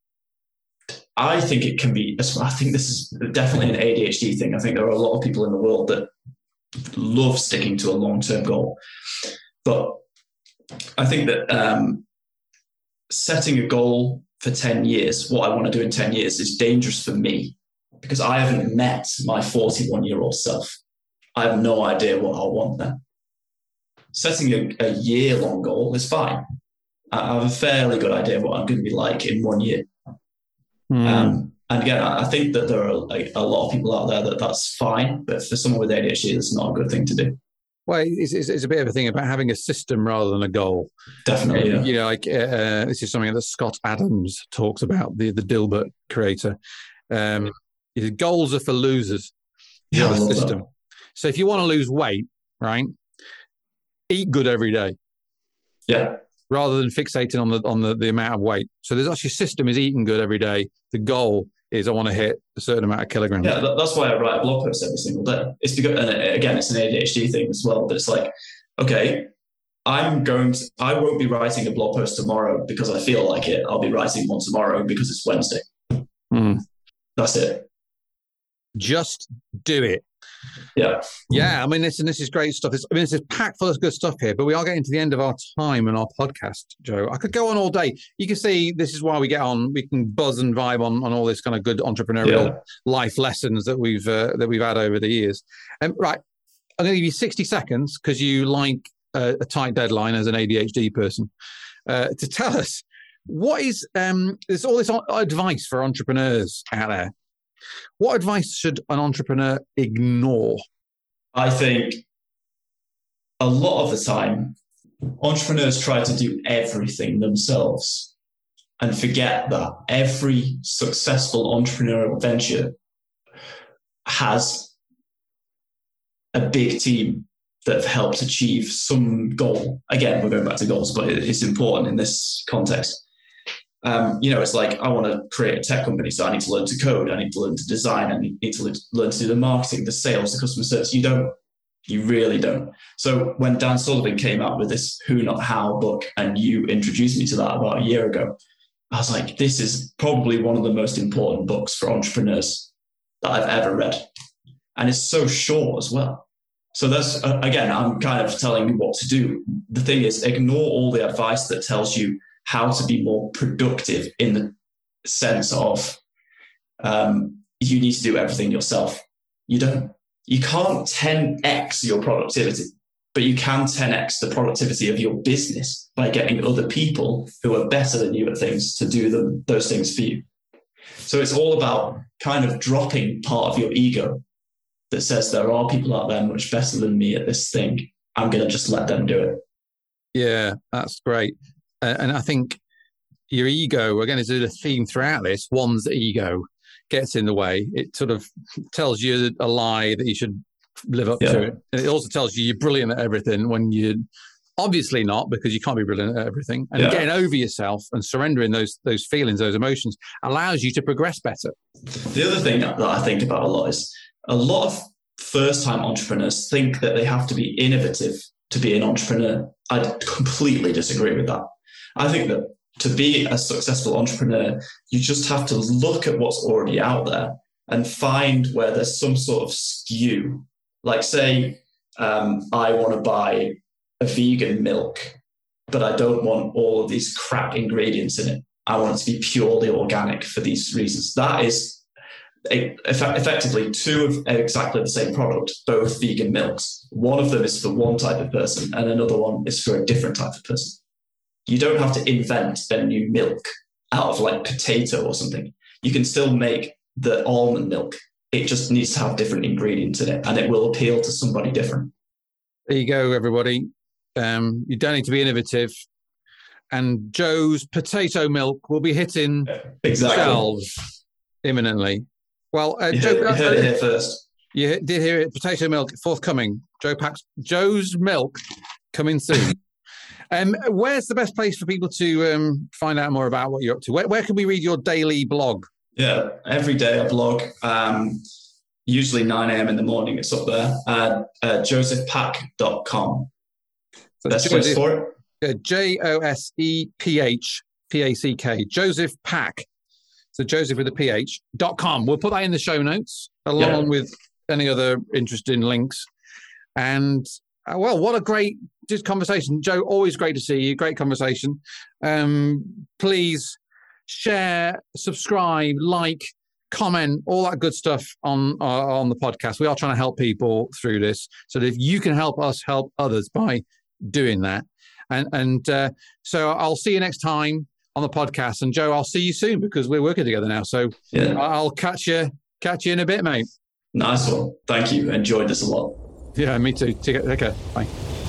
I think it can be, I think this is definitely an A D H D thing. I think there are a lot of people in the world that love sticking to a long-term goal. But I think that um, setting a goal for ten years, what I want to do in ten years, is dangerous for me because I haven't met my forty-one-year-old self. I have no idea what I want then. Setting a, a year-long goal is fine. I have a fairly good idea of what I'm going to be like in one year. Mm. Um, and again, I think that there are like a lot of people out there that that's fine, but for someone with A D H D, that's not a good thing to do. Well, it's, it's, it's a bit of a thing about having a system rather than a goal. Definitely, yeah. You know, like uh, this is something that Scott Adams talks about, the the Dilbert creator. Um, his goals are for losers. You yeah, have a system. That. So if you want to lose weight, right, eat good every day. Yeah. Rather than fixating on the on the, the amount of weight. So there's actually a system is eating good every day. The goal is I want to hit a certain amount of kilograms. Yeah, that's why I write a blog post every single day. It's because, and again, it's an A D H D thing as well, but it's like, okay, I'm going to, I won't be writing a blog post tomorrow because I feel like it. I'll be writing one tomorrow because it's Wednesday. Mm. That's it. Just do it. Yeah. Yeah. I mean, this, and this is great stuff. It's, I mean, this is packed full of good stuff here, but we are getting to the end of our time in our podcast, Joe. I could go on all day. You can see this is why we get on. We can buzz and vibe on, on all this kind of good entrepreneurial yeah. life lessons that we've, uh, that we've had over the years. Um, right. I'm going to give you sixty seconds because you like a, a tight deadline as an A D H D person uh, to tell us what is, um, there's all this advice for entrepreneurs out there. What advice should an entrepreneur ignore? I think a lot of the time, entrepreneurs try to do everything themselves and forget that every successful entrepreneurial venture has a big team that have helped achieve some goal. Again, we're going back to goals, but it's important in this context. Um, you know, it's like, I want to create a tech company, so I need to learn to code, I need to learn to design, I need to learn to do the marketing, the sales, the customer service. You don't. You really don't. So when Dan Sullivan came out with this Who Not How book, and you introduced me to that about a year ago, I was like, this is probably one of the most important books for entrepreneurs that I've ever read. And it's so short as well. So that's, uh, again, I'm kind of telling you what to do. The thing is, ignore all the advice that tells you how to be more productive in the sense of um, you need to do everything yourself. You don't. You can't ten x your productivity, but you can ten x the productivity of your business by getting other people who are better than you at things to do them, those things for you. So it's all about kind of dropping part of your ego that says there are people out there much better than me at this thing. I'm going to just let them do it. Yeah, that's great. Uh, and I think your ego, again, is a theme throughout this. One's ego. gets in the way. It sort of tells you a lie that you should live up Yeah. to it. And it also tells you you're brilliant at everything when you're obviously not, because you can't be brilliant at everything. And Yeah. getting over yourself and surrendering those those feelings, those emotions, allows you to progress better. The other thing that I think about a lot is a lot of first-time entrepreneurs think that they have to be innovative to be an entrepreneur. I completely disagree with that. I think that to be a successful entrepreneur, you just have to look at what's already out there and find where there's some sort of skew. Like say, um, I want to buy a vegan milk, but I don't want all of these crap ingredients in it. I want it to be purely organic for these reasons. That is a, effectively two of exactly the same product, both vegan milks. One of them is for one type of person and another one is for a different type of person. You don't have to invent a new milk out of like potato or something. You can still make the almond milk. It just needs to have different ingredients in it and it will appeal to somebody different. There you go, everybody. Um, you don't need to be innovative. And Joe's potato milk will be hitting Exactly. shelves imminently. Well, uh, You Joe, heard, you heard it here first. you did hear it. Potato milk forthcoming. Joe Pack's Joe's milk coming soon. um, where's the best place for people to um, find out more about what you're up to? Where, where can we read your daily blog? Yeah, every day I blog. Um, usually nine a.m. in the morning. It's up there. Uh, uh, joseph pack dot com. So Best place Joseph, for it. uh, J O S E P H P A C K. Joseph Pack. So Joseph with a P H dot com. We'll put that in the show notes along Yeah. with any other interesting links. And uh, well, what a great just conversation. Joe, always great to see you. Great conversation. Um, please share, subscribe, like, comment, all that good stuff on uh, on the podcast. We are trying to help people through this. So that if you can help us help others by doing that. And, and uh, so I'll see you next time on the podcast. And Joe, I'll see you soon because we're working together now. So Yeah, I'll catch you, catch you in a bit, mate. nice one. Thank you. Enjoyed this a lot. Yeah, me too. Take care. Take care. Bye.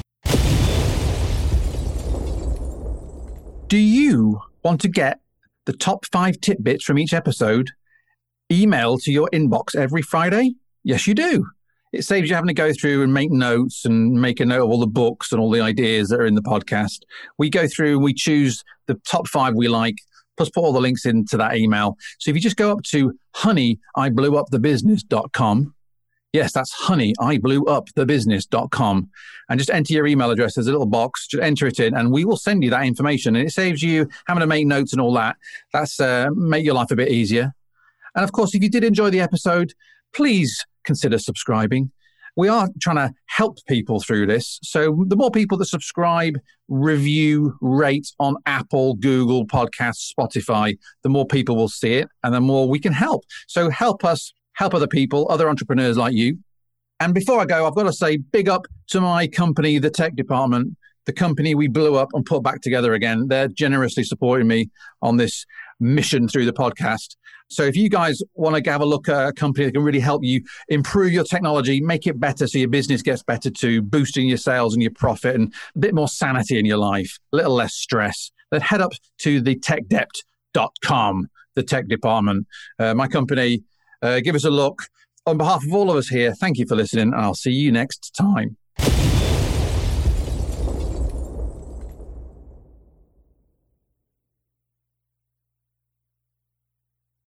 Do you want to get the top five tidbits from each episode emailed to your inbox every Friday? Yes, you do. It saves you having to go through and make notes and make a note of all the books and all the ideas that are in the podcast. We go through and we choose the top five we like, plus put all the links into that email. So if you just go up to honey I blew up the business dot com, yes, that's honey I blew up the business dot com, and just enter your email address. There's a little box, just enter it in, and we will send you that information. And it saves you having to make notes and all that. That's uh, make your life a bit easier. And of course, if you did enjoy the episode, please consider subscribing. We are trying to help people through this. So the more people that subscribe, review, rate on Apple, Google Podcasts, Spotify, the more people will see it and the more we can help. So help us help other people, other entrepreneurs like you. And before I go, I've got to say big up to my company, The Tech Department, the company we blew up and put back together again. They're generously supporting me on this mission through the podcast. So if you guys want to have a look at a company that can really help you improve your technology, make it better so your business gets better too, boosting your sales and your profit and a bit more sanity in your life, a little less stress, then head up to the tech dept dot com, the Tech Department. Uh, my company, uh, give us a look. On behalf of all of us here, thank you for listening, and I'll see you next time.